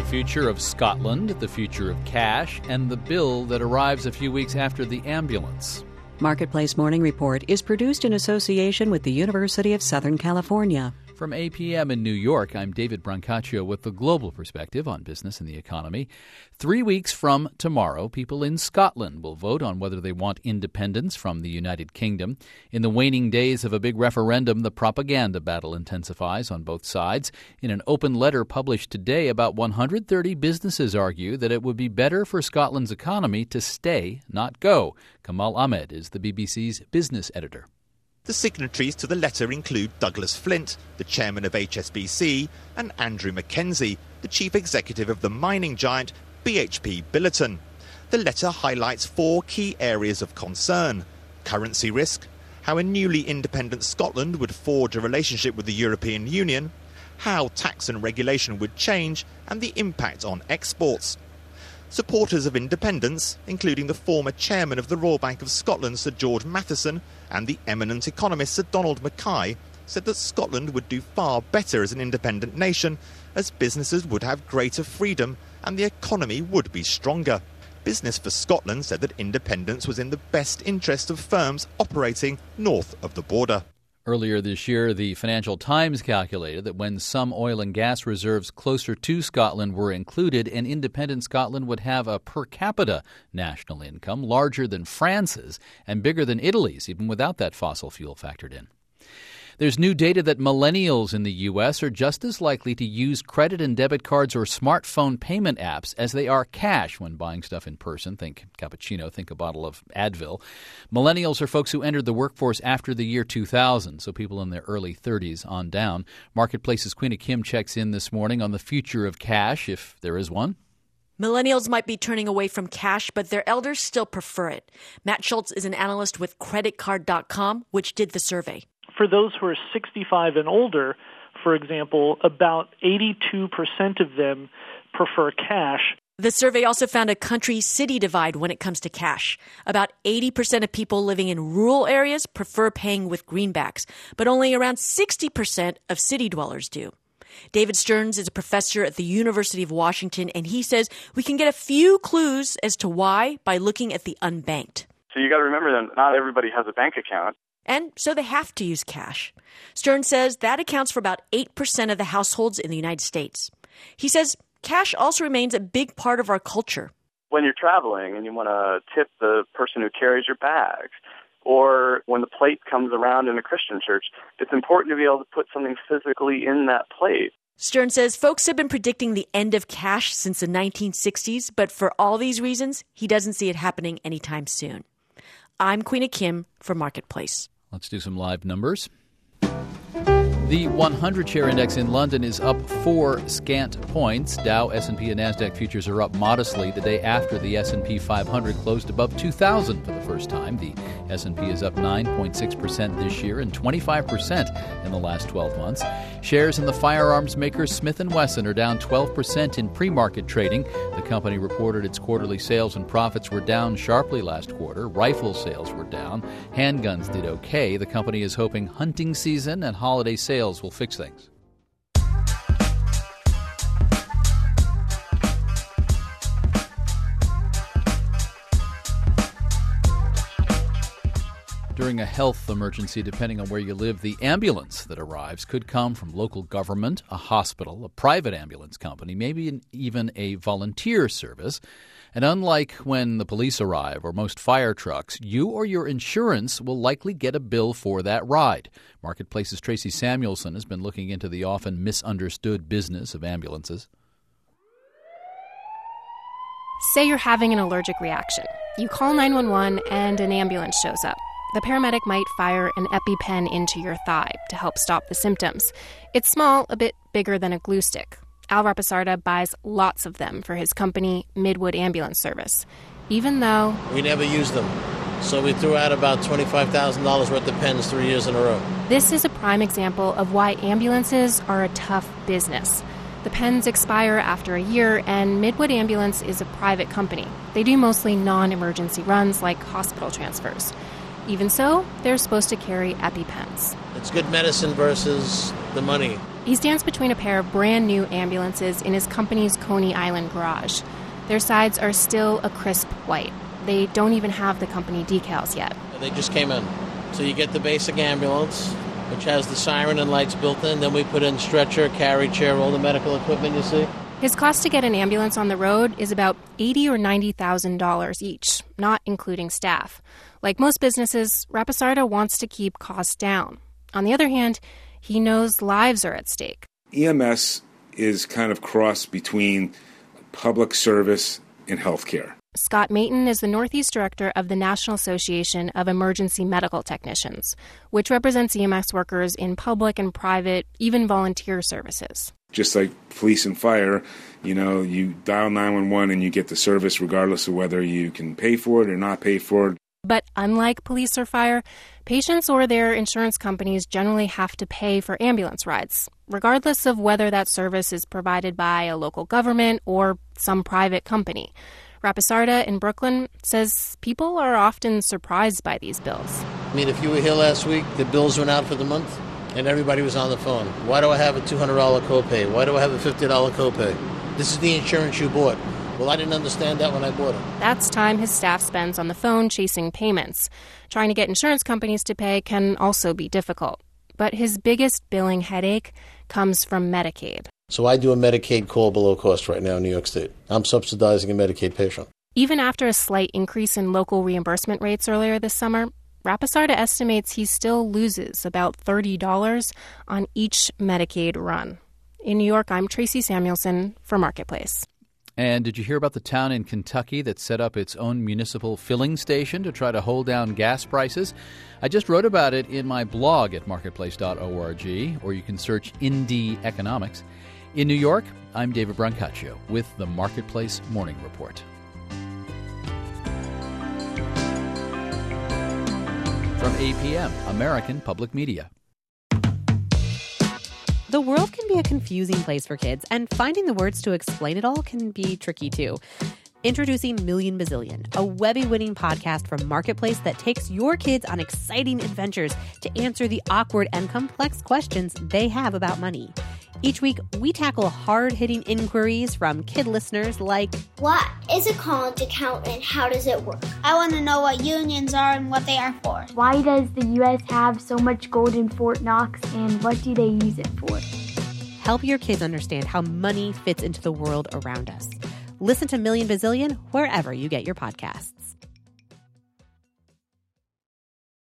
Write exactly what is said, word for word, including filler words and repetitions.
future of Scotland, the future of cash, and the bill that arrives a few weeks after the ambulance. Marketplace Morning Report is produced in association with the University of Southern California. From A P M in New York, I'm David Brancaccio with the global perspective on business and the economy. Three weeks from tomorrow, people in Scotland will vote on whether they want independence from the United Kingdom. In the waning days of a big referendum, the propaganda battle intensifies on both sides. In an open letter published today, about one hundred thirty businesses argue that it would be better for Scotland's economy to stay, not go. Kamal Ahmed is the B B C's business editor. The signatories to the letter include Douglas Flint, the chairman of H S B C, and Andrew Mackenzie, the chief executive of the mining giant B H P Billiton. The letter highlights four key areas of concern: currency risk, how a newly independent Scotland would forge a relationship with the European Union, how tax and regulation would change, and the impact on exports. Supporters of independence, including the former chairman of the Royal Bank of Scotland, Sir George Matheson, and the eminent economist Sir Donald Mackay, said that Scotland would do far better as an independent nation, as businesses would have greater freedom and the economy would be stronger. Business for Scotland said that independence was in the best interest of firms operating north of the border. Earlier this year, the Financial Times calculated that when some oil and gas reserves closer to Scotland were included, an independent Scotland would have a per capita national income larger than France's and bigger than Italy's, even without that fossil fuel factored in. There's new data that millennials in the U S are just as likely to use credit and debit cards or smartphone payment apps as they are cash when buying stuff in person. Think cappuccino, think a bottle of Advil. Millennials are folks who entered the workforce after the year two thousand, so people in their early thirties on down. Marketplace's Queena Kim checks in this morning on the future of cash, if there is one. Millennials might be turning away from cash, but their elders still prefer it. Matt Schultz is an analyst with credit card dot com, which did the survey. For those who are sixty-five and older, for example, about eighty-two percent of them prefer cash. The survey also found a country-city divide when it comes to cash. About eighty percent of people living in rural areas prefer paying with greenbacks, but only around sixty percent of city dwellers do. David Stearns is a professor at the University of Washington, and he says we can get a few clues as to why by looking at the unbanked. So you got to remember that not everybody has a bank account. And so they have to use cash. Stearns says that accounts for about eight percent of the households in the United States. He says cash also remains a big part of our culture. When you're traveling and you want to tip the person who carries your bags, or when the plate comes around in a Christian church, it's important to be able to put something physically in that plate. Stearns says folks have been predicting the end of cash since the nineteen sixties, but for all these reasons, he doesn't see it happening anytime soon. I'm Queena Kim for Marketplace. Let's do some live numbers. The one hundred share index in London is up four scant points. Dow, S and P, and NASDAQ futures are up modestly the day after the S and P five hundred closed above two thousand for the first time. The S and P is up nine point six percent this year and twenty-five percent in the last twelve months. Shares in the firearms maker Smith and Wesson are down twelve percent in pre-market trading. The company reported its quarterly sales and profits were down sharply last quarter. Rifle sales were down. Handguns did okay. The company is hoping hunting season and holiday sales will fix things. During a health emergency, depending on where you live, the ambulance that arrives could come from local government, a hospital, a private ambulance company, maybe an, even a volunteer service. And unlike when the police arrive or most fire trucks, you or your insurance will likely get a bill for that ride. Marketplace's Tracy Samuelson has been looking into the often misunderstood business of ambulances. Say you're having an allergic reaction. You call nine one one and an ambulance shows up. The paramedic might fire an EpiPen into your thigh to help stop the symptoms. It's small, a bit bigger than a glue stick. Al Rapasarda buys lots of them for his company, Midwood Ambulance Service, even though we never use them. So we threw out about twenty-five thousand dollars worth of pens three years in a row. This is a prime example of why ambulances are a tough business. The pens expire after a year, and Midwood Ambulance is a private company. They do mostly non-emergency runs like hospital transfers. Even so, they're supposed to carry EpiPens. It's good medicine versus the money. He stands between a pair of brand new ambulances in his company's Coney Island garage. Their sides are still a crisp white. They don't even have the company decals yet. They just came in. So you get the basic ambulance, which has the siren and lights built in. Then we put in stretcher, carry chair, all the medical equipment you see. His cost to get an ambulance on the road is about eighty thousand dollars or ninety thousand dollars each, not including staff. Like most businesses, Rapisarda wants to keep costs down. On the other hand, he knows lives are at stake. E M S is kind of cross between public service and healthcare. Scott Mayton is the Northeast Director of the National Association of Emergency Medical Technicians, which represents E M S workers in public and private, even volunteer services. Just like police and fire, you know, you dial nine one one and you get the service regardless of whether you can pay for it or not pay for it. But unlike police or fire, patients or their insurance companies generally have to pay for ambulance rides, regardless of whether that service is provided by a local government or some private company. Rapisarda in Brooklyn says people are often surprised by these bills. I mean, if you were here last week, the bills went out for the month, and everybody was on the phone. Why do I have a two hundred dollars copay? Why do I have a fifty dollars copay? This is the insurance you bought. Well, I didn't understand that when I bought it. That's time his staff spends on the phone chasing payments. Trying to get insurance companies to pay can also be difficult. But his biggest billing headache comes from Medicaid. So I do a Medicaid call below cost right now in New York State. I'm subsidizing a Medicaid patient. Even after a slight increase in local reimbursement rates earlier this summer, Rapisarda estimates he still loses about thirty dollars on each Medicaid run. In New York, I'm Tracy Samuelson for Marketplace. And did you hear about the town in Kentucky that set up its own municipal filling station to try to hold down gas prices? I just wrote about it in my blog at marketplace dot org, or you can search Indie Economics. In New York, I'm David Brancaccio with the Marketplace Morning Report. From A P M, American Public Media. The world can be a confusing place for kids, and finding the words to explain it all can be tricky too. Introducing Million Bazillion, a Webby-winning podcast from Marketplace that takes your kids on exciting adventures to answer the awkward and complex questions they have about money. Each week, we tackle hard-hitting inquiries from kid listeners like, what is a college account and how does it work? I want to know what unions are and what they are for. Why does the U S have so much gold in Fort Knox and what do they use it for? Help your kids understand how money fits into the world around us. Listen to Million Bazillion wherever you get your podcasts.